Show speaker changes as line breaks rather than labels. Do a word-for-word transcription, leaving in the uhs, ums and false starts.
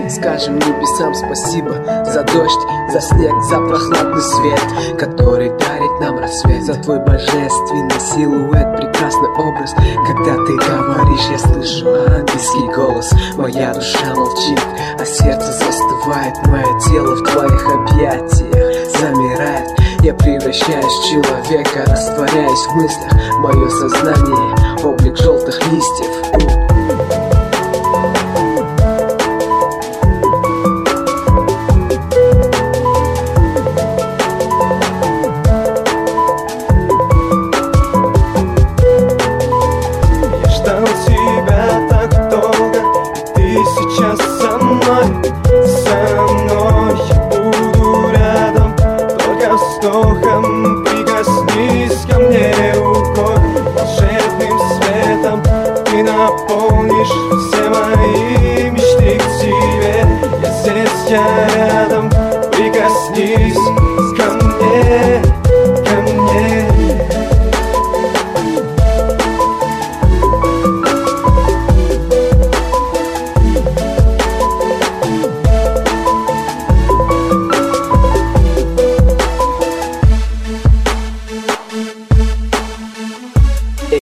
Скажем небесам спасибо за дождь, за снег, за прохладный свет, который дарит нам рассвет. За твой божественный силуэт, прекрасный образ. Когда ты говоришь, я слышу ангельский голос. Моя душа молчит, а сердце застывает. Мое тело в твоих объятиях замирает. Я превращаюсь в человека, растворяюсь в мыслях. Мое сознание — облик желтых листьев.
Сейчас со мной, со мной я буду рядом. Только вздохом прикоснись ко мне рукой. Волшебным светом ты наполнишь все мои мечты к тебе. Я здесь, я